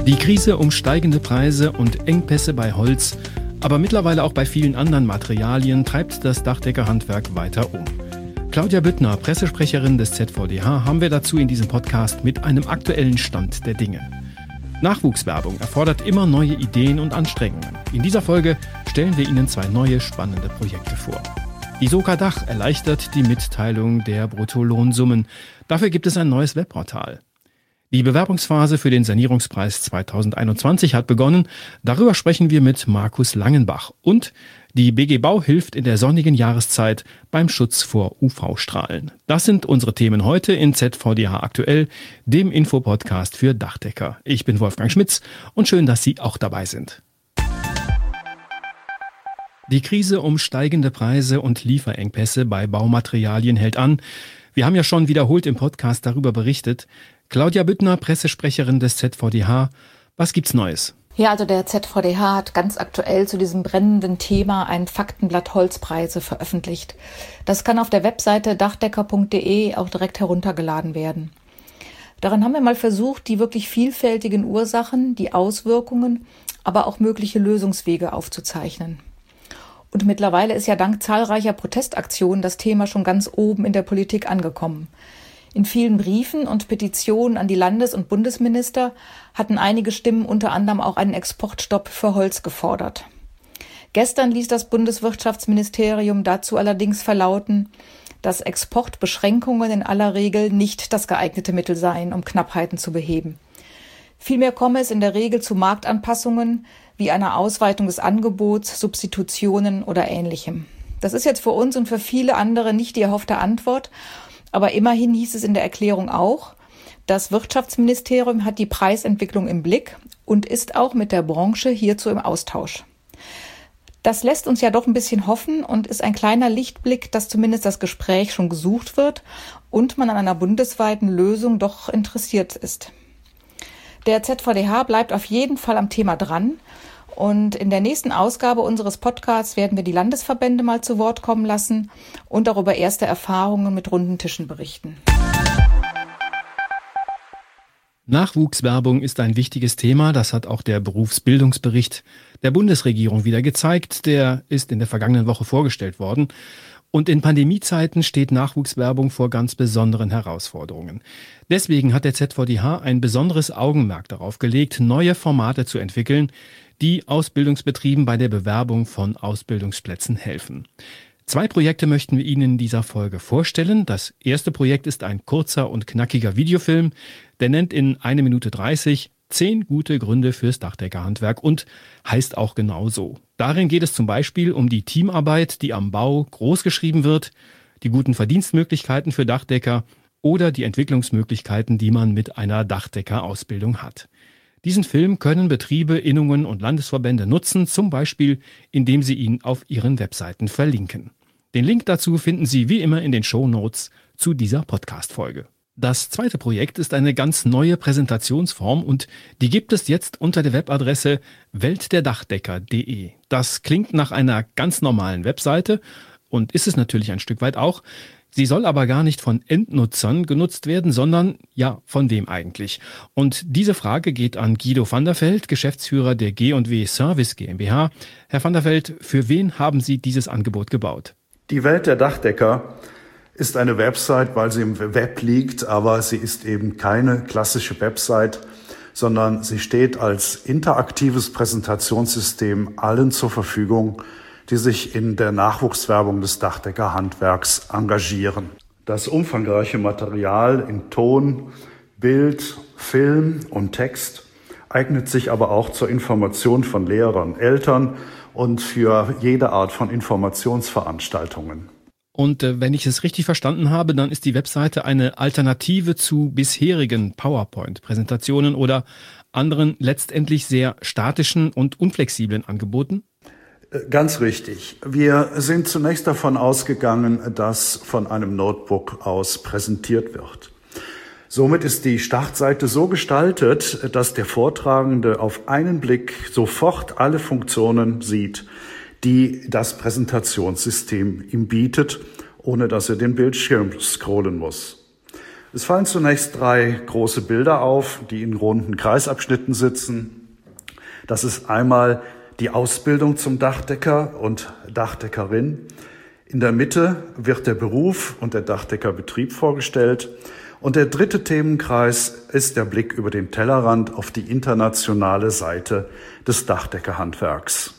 Die Krise um steigende Preise und Engpässe bei Holz, aber mittlerweile auch bei vielen anderen Materialien, treibt das Dachdeckerhandwerk weiter um. Claudia Büttner, Pressesprecherin des ZVDH, haben wir dazu in diesem Podcast mit einem aktuellen Stand der Dinge. Nachwuchswerbung erfordert immer neue Ideen und Anstrengungen. In dieser Folge stellen wir Ihnen 2 neue spannende Projekte vor. Die Soka Dach erleichtert die Mitteilung der Bruttolohnsummen. Dafür gibt es ein neues Webportal. Die Bewerbungsphase für den Sanierungspreis 2021 hat begonnen. Darüber sprechen wir mit Markus Langenbach. Und die BG Bau hilft in der sonnigen Jahreszeit beim Schutz vor UV-Strahlen. Das sind unsere Themen heute in ZVDH aktuell, dem Infopodcast für Dachdecker. Ich bin Wolfgang Schmitz und schön, dass Sie auch dabei sind. Die Krise um steigende Preise und Lieferengpässe bei Baumaterialien hält an. Wir haben ja schon wiederholt im Podcast darüber berichtet. Claudia Büttner, Pressesprecherin des ZVDH. Was gibt's Neues? Ja, also der ZVDH hat ganz aktuell zu diesem brennenden Thema ein Faktenblatt Holzpreise veröffentlicht. Das kann auf der Webseite dachdecker.de auch direkt heruntergeladen werden. Darin haben wir mal versucht, die wirklich vielfältigen Ursachen, die Auswirkungen, aber auch mögliche Lösungswege aufzuzeichnen. Und mittlerweile ist ja dank zahlreicher Protestaktionen das Thema schon ganz oben in der Politik angekommen. In vielen Briefen und Petitionen an die Landes- und Bundesminister hatten einige Stimmen unter anderem auch einen Exportstopp für Holz gefordert. Gestern ließ das Bundeswirtschaftsministerium dazu allerdings verlauten, dass Exportbeschränkungen in aller Regel nicht das geeignete Mittel seien, um Knappheiten zu beheben. Vielmehr komme es in der Regel zu Marktanpassungen wie einer Ausweitung des Angebots, Substitutionen oder Ähnlichem. Das ist jetzt für uns und für viele andere nicht die erhoffte Antwort. Aber immerhin hieß es in der Erklärung auch, das Wirtschaftsministerium hat die Preisentwicklung im Blick und ist auch mit der Branche hierzu im Austausch. Das lässt uns ja doch ein bisschen hoffen und ist ein kleiner Lichtblick, dass zumindest das Gespräch schon gesucht wird und man an einer bundesweiten Lösung doch interessiert ist. Der ZVDH bleibt auf jeden Fall am Thema dran. Und in der nächsten Ausgabe unseres Podcasts werden wir die Landesverbände mal zu Wort kommen lassen und darüber erste Erfahrungen mit runden Tischen berichten. Nachwuchswerbung ist ein wichtiges Thema. Das hat auch der Berufsbildungsbericht der Bundesregierung wieder gezeigt. Der ist in der vergangenen Woche vorgestellt worden. Und in Pandemiezeiten steht Nachwuchswerbung vor ganz besonderen Herausforderungen. Deswegen hat der ZVDH ein besonderes Augenmerk darauf gelegt, neue Formate zu entwickeln, die Ausbildungsbetrieben bei der Bewerbung von Ausbildungsplätzen helfen. 2 Projekte möchten wir Ihnen in dieser Folge vorstellen. Das erste Projekt ist ein kurzer und knackiger Videofilm. Der nennt in 1 Minute 30 10 gute Gründe fürs Dachdeckerhandwerk und heißt auch genau so. Darin geht es zum Beispiel um die Teamarbeit, die am Bau großgeschrieben wird, die guten Verdienstmöglichkeiten für Dachdecker oder die Entwicklungsmöglichkeiten, die man mit einer Dachdeckerausbildung hat. Diesen Film können Betriebe, Innungen und Landesverbände nutzen, zum Beispiel indem sie ihn auf ihren Webseiten verlinken. Den Link dazu finden Sie wie immer in den Shownotes zu dieser Podcast-Folge. Das zweite Projekt ist eine ganz neue Präsentationsform und die gibt es jetzt unter der Webadresse weltderdachdecker.de. Das klingt nach einer ganz normalen Webseite und ist es natürlich ein Stück weit auch. Sie soll aber gar nicht von Endnutzern genutzt werden, sondern ja, von wem eigentlich? Und diese Frage geht an Guido van der Veld, Geschäftsführer der G&W Service GmbH. Herr van der Veld, für wen haben Sie dieses Angebot gebaut? Die Welt der Dachdecker ist eine Website, weil sie im Web liegt, aber sie ist eben keine klassische Website, sondern sie steht als interaktives Präsentationssystem allen zur Verfügung, die sich in der Nachwuchswerbung des Dachdeckerhandwerks engagieren. Das umfangreiche Material in Ton, Bild, Film und Text eignet sich aber auch zur Information von Lehrern, Eltern und für jede Art von Informationsveranstaltungen. Und wenn ich es richtig verstanden habe, dann ist die Webseite eine Alternative zu bisherigen PowerPoint-Präsentationen oder anderen letztendlich sehr statischen und unflexiblen Angeboten? Ganz richtig. Wir sind zunächst davon ausgegangen, dass von einem Notebook aus präsentiert wird. Somit ist die Startseite so gestaltet, dass der Vortragende auf einen Blick sofort alle Funktionen sieht, die das Präsentationssystem ihm bietet, ohne dass er den Bildschirm scrollen muss. Es fallen zunächst 3 große Bilder auf, die in runden Kreisabschnitten sitzen. Das ist einmal die Ausbildung zum Dachdecker und Dachdeckerin. In der Mitte wird der Beruf und der Dachdeckerbetrieb vorgestellt. Und der dritte Themenkreis ist der Blick über den Tellerrand auf die internationale Seite des Dachdeckerhandwerks.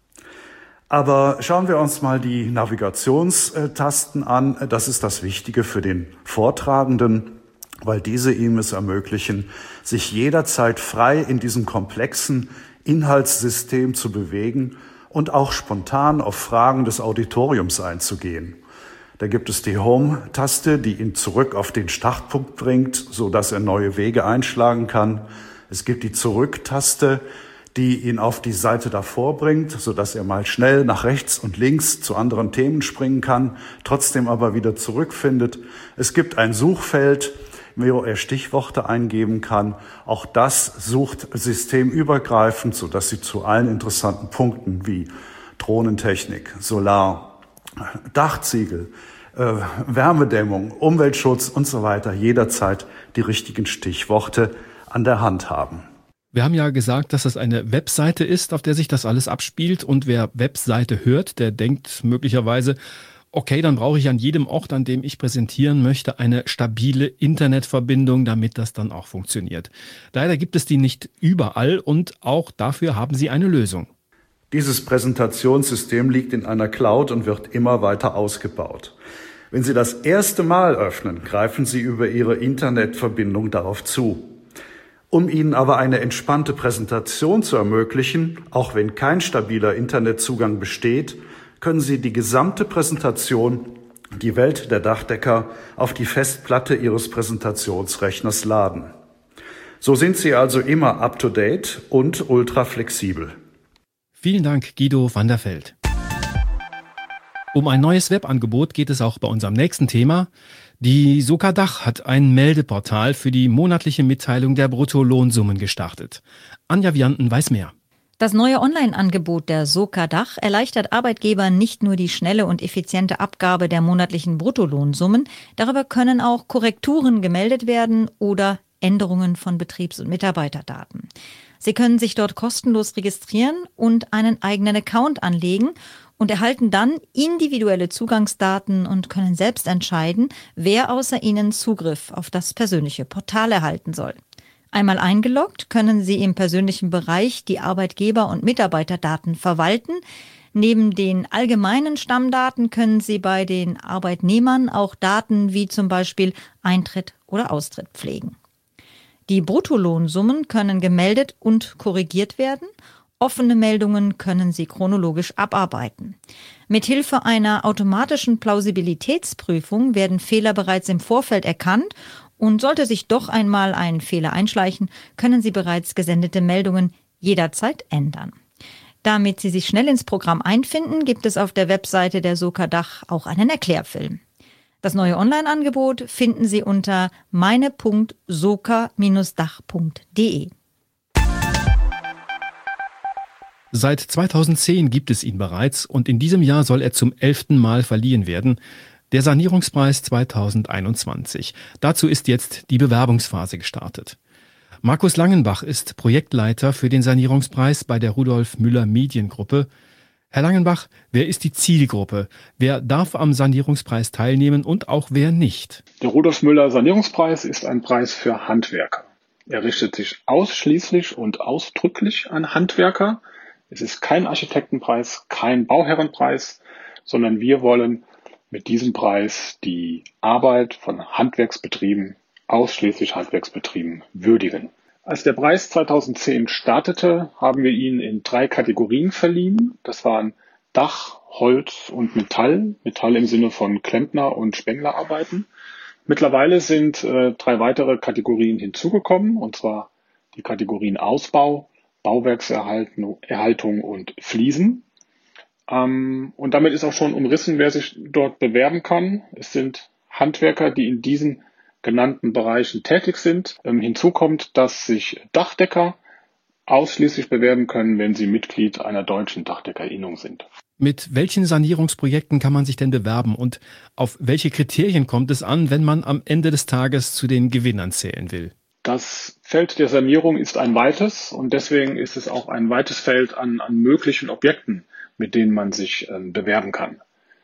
Aber schauen wir uns mal die Navigationstasten an. Das ist das Wichtige für den Vortragenden, weil diese ihm es ermöglichen, sich jederzeit frei in diesem komplexen Inhaltssystem zu bewegen und auch spontan auf Fragen des Auditoriums einzugehen. Da gibt es die Home-Taste, die ihn zurück auf den Startpunkt bringt, so dass er neue Wege einschlagen kann. Es gibt die Zurück-Taste, die ihn auf die Seite davor bringt, so dass er mal schnell nach rechts und links zu anderen Themen springen kann, trotzdem aber wieder zurückfindet. Es gibt ein Suchfeld, wo er Stichworte eingeben kann. Auch das sucht systemübergreifend, so dass Sie zu allen interessanten Punkten wie Drohnentechnik, Solar, Dachziegel, Wärmedämmung, Umweltschutz und so weiter jederzeit die richtigen Stichworte an der Hand haben. Wir haben ja gesagt, dass das eine Webseite ist, auf der sich das alles abspielt. Und wer Webseite hört, der denkt möglicherweise, okay, dann brauche ich an jedem Ort, an dem ich präsentieren möchte, eine stabile Internetverbindung, damit das dann auch funktioniert. Leider gibt es die nicht überall und auch dafür haben Sie eine Lösung. Dieses Präsentationssystem liegt in einer Cloud und wird immer weiter ausgebaut. Wenn Sie das erste Mal öffnen, greifen Sie über Ihre Internetverbindung darauf zu. Um Ihnen aber eine entspannte Präsentation zu ermöglichen, auch wenn kein stabiler Internetzugang besteht, können Sie die gesamte Präsentation, die Welt der Dachdecker, auf die Festplatte Ihres Präsentationsrechners laden. So sind Sie also immer up-to-date und ultra flexibel. Vielen Dank, Guido van der Veld. Um ein neues Webangebot geht es auch bei unserem nächsten Thema. Die Soka Dach hat ein Meldeportal für die monatliche Mitteilung der Bruttolohnsummen gestartet. Anja Vianten weiß mehr. Das neue Online-Angebot der Soka Dach erleichtert Arbeitgebern nicht nur die schnelle und effiziente Abgabe der monatlichen Bruttolohnsummen, darüber können auch Korrekturen gemeldet werden oder Änderungen von Betriebs- und Mitarbeiterdaten. Sie können sich dort kostenlos registrieren und einen eigenen Account anlegen und erhalten dann individuelle Zugangsdaten und können selbst entscheiden, wer außer Ihnen Zugriff auf das persönliche Portal erhalten soll. Einmal eingeloggt können Sie im persönlichen Bereich die Arbeitgeber- und Mitarbeiterdaten verwalten. Neben den allgemeinen Stammdaten können Sie bei den Arbeitnehmern auch Daten wie zum Beispiel Eintritt oder Austritt pflegen. Die Bruttolohnsummen können gemeldet und korrigiert werden. Offene Meldungen können Sie chronologisch abarbeiten. Mithilfe einer automatischen Plausibilitätsprüfung werden Fehler bereits im Vorfeld erkannt und sollte sich doch einmal ein Fehler einschleichen, können Sie bereits gesendete Meldungen jederzeit ändern. Damit Sie sich schnell ins Programm einfinden, gibt es auf der Webseite der Soka Dach auch einen Erklärfilm. Das neue Online-Angebot finden Sie unter meine.soka-dach.de. Seit 2010 gibt es ihn bereits und in diesem Jahr soll er zum 11. Mal verliehen werden. Der Sanierungspreis 2021. Dazu ist jetzt die Bewerbungsphase gestartet. Markus Langenbach ist Projektleiter für den Sanierungspreis bei der Rudolf Müller Mediengruppe. Herr Langenbach, wer ist die Zielgruppe? Wer darf am Sanierungspreis teilnehmen und auch wer nicht? Der Rudolf Müller Sanierungspreis ist ein Preis für Handwerker. Er richtet sich ausschließlich und ausdrücklich an Handwerker. Es ist kein Architektenpreis, kein Bauherrenpreis, sondern wir wollen mit diesem Preis die Arbeit von Handwerksbetrieben, ausschließlich Handwerksbetrieben, würdigen. Als der Preis 2010 startete, haben wir ihn in 3 Kategorien verliehen. Das waren Dach, Holz und Metall. Metall im Sinne von Klempner- und Spenglerarbeiten. Mittlerweile sind 3 weitere Kategorien hinzugekommen, und zwar die Kategorien Ausbau, Bauwerkserhaltung und Fliesen. Und damit ist auch schon umrissen, wer sich dort bewerben kann. Es sind Handwerker, die in diesen genannten Bereichen tätig sind. Hinzu kommt, dass sich Dachdecker ausschließlich bewerben können, wenn sie Mitglied einer deutschen Dachdeckerinnung sind. Mit welchen Sanierungsprojekten kann man sich denn bewerben und auf welche Kriterien kommt es an, wenn man am Ende des Tages zu den Gewinnern zählen will? Das Feld der Sanierung ist ein weites und deswegen ist es auch ein weites Feld an möglichen Objekten, mit denen man sich bewerben kann.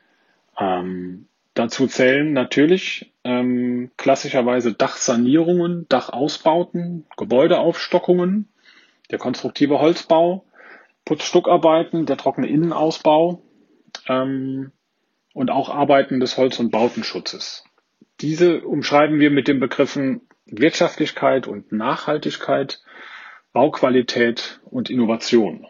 Dazu zählen natürlich klassischerweise Dachsanierungen, Dachausbauten, Gebäudeaufstockungen, der konstruktive Holzbau, Putzstuckarbeiten, der trockene Innenausbau und auch Arbeiten des Holz- und Bautenschutzes. Diese umschreiben wir mit den Begriffen Wirtschaftlichkeit und Nachhaltigkeit, Bauqualität und Innovation.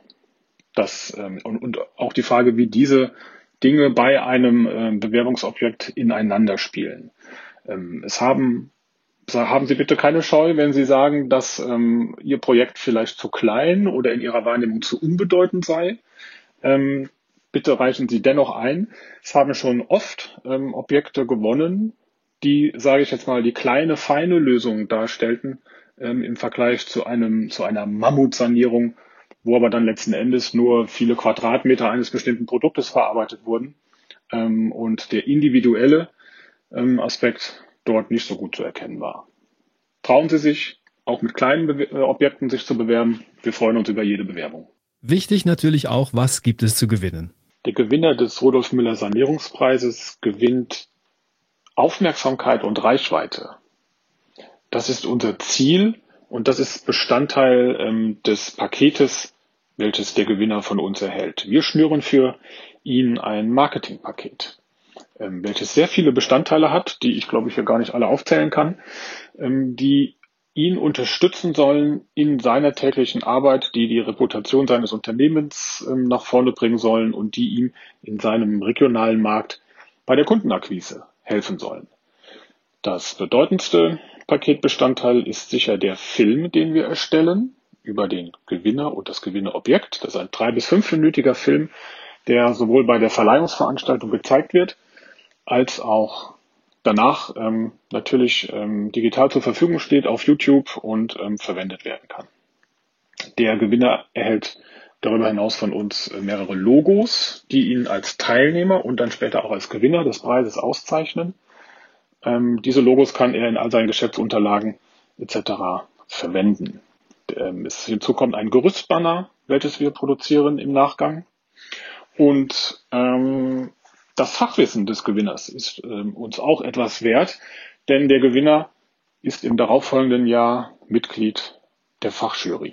Und auch die Frage, wie diese Dinge bei einem Bewerbungsobjekt ineinander spielen. Haben Sie bitte keine Scheu, wenn Sie sagen, dass Ihr Projekt vielleicht zu klein oder in Ihrer Wahrnehmung zu unbedeutend sei. Bitte reichen Sie dennoch ein. Es haben schon oft Objekte gewonnen, die, sage ich jetzt mal, die kleine, feine Lösung darstellten im Vergleich zu einer Mammutsanierung, wo aber dann letzten Endes nur viele Quadratmeter eines bestimmten Produktes verarbeitet wurden und der individuelle Aspekt dort nicht so gut zu erkennen war. Trauen Sie sich, auch mit kleinen Objekten sich zu bewerben. Wir freuen uns über jede Bewerbung. Wichtig natürlich auch, was gibt es zu gewinnen? Der Gewinner des Rudolf Müller Sanierungspreises gewinnt Aufmerksamkeit und Reichweite. Das ist unser Ziel und das ist Bestandteil des Paketes, welches der Gewinner von uns erhält. Wir schnüren für ihn ein Marketingpaket, welches sehr viele Bestandteile hat, die ich glaube ich hier gar nicht alle aufzählen kann, die ihn unterstützen sollen in seiner täglichen Arbeit, die die Reputation seines Unternehmens nach vorne bringen sollen und die ihm in seinem regionalen Markt bei der Kundenakquise helfen sollen. Das bedeutendste Paketbestandteil ist sicher der Film, den wir erstellen über den Gewinner und das Gewinnerobjekt. Das ist ein 3- bis 5-minütiger Film, der sowohl bei der Verleihungsveranstaltung gezeigt wird, als auch danach natürlich digital zur Verfügung steht auf YouTube und verwendet werden kann. Der Gewinner erhält darüber hinaus von uns mehrere Logos, die ihn als Teilnehmer und dann später auch als Gewinner des Preises auszeichnen. Diese Logos kann er in all seinen Geschäftsunterlagen etc. verwenden. Hinzu kommt ein Gerüstbanner, welches wir produzieren im Nachgang. Und das Fachwissen des Gewinners ist uns auch etwas wert, denn der Gewinner ist im darauffolgenden Jahr Mitglied der Fachjury,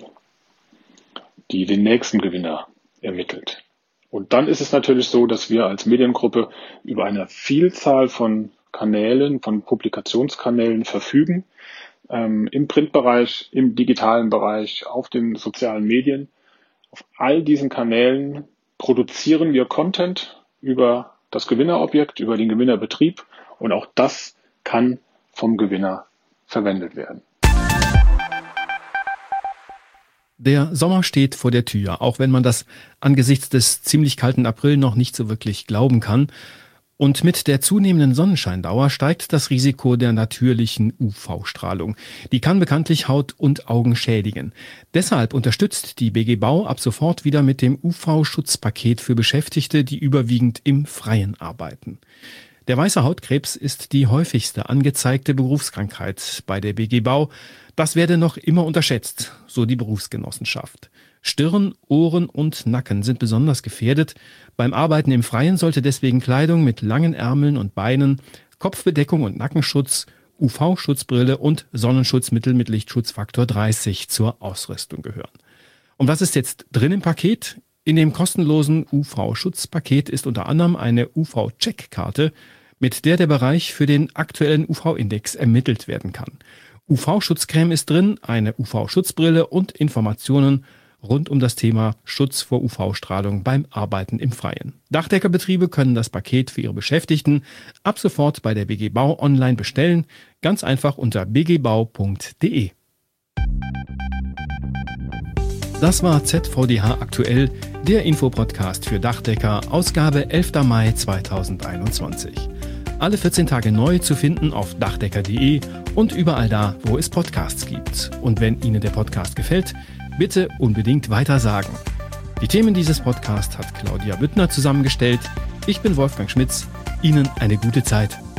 die den nächsten Gewinner ermittelt. Und dann ist es natürlich so, dass wir als Mediengruppe über eine Vielzahl von Kanälen, von Publikationskanälen verfügen, im Printbereich, im digitalen Bereich, auf den sozialen Medien. Auf all diesen Kanälen produzieren wir Content über das Gewinnerobjekt, über den Gewinnerbetrieb und auch das kann vom Gewinner verwendet werden. Der Sommer steht vor der Tür, auch wenn man das angesichts des ziemlich kalten April noch nicht so wirklich glauben kann. Und mit der zunehmenden Sonnenscheindauer steigt das Risiko der natürlichen UV-Strahlung. Die kann bekanntlich Haut und Augen schädigen. Deshalb unterstützt die BG Bau ab sofort wieder mit dem UV-Schutzpaket für Beschäftigte, die überwiegend im Freien arbeiten. Der weiße Hautkrebs ist die häufigste angezeigte Berufskrankheit bei der BG Bau. Das werde noch immer unterschätzt, so die Berufsgenossenschaft. Stirn, Ohren und Nacken sind besonders gefährdet. Beim Arbeiten im Freien sollte deswegen Kleidung mit langen Ärmeln und Beinen, Kopfbedeckung und Nackenschutz, UV-Schutzbrille und Sonnenschutzmittel mit Lichtschutzfaktor 30 zur Ausrüstung gehören. Und was ist jetzt drin im Paket? In dem kostenlosen UV-Schutzpaket ist unter anderem eine UV-Checkkarte, mit der Bereich für den aktuellen UV-Index ermittelt werden kann. UV-Schutzcreme ist drin, eine UV-Schutzbrille und Informationen rund um das Thema Schutz vor UV-Strahlung beim Arbeiten im Freien. Dachdeckerbetriebe können das Paket für ihre Beschäftigten ab sofort bei der BG Bau online bestellen, ganz einfach unter bgbau.de. Das war ZVDH aktuell, der Infopodcast für Dachdecker, Ausgabe 11. Mai 2021. Alle 14 Tage neu zu finden auf dachdecker.de und überall da, wo es Podcasts gibt. Und wenn Ihnen der Podcast gefällt, bitte unbedingt weitersagen. Die Themen dieses Podcasts hat Claudia Büttner zusammengestellt. Ich bin Wolfgang Schmitz. Ihnen eine gute Zeit.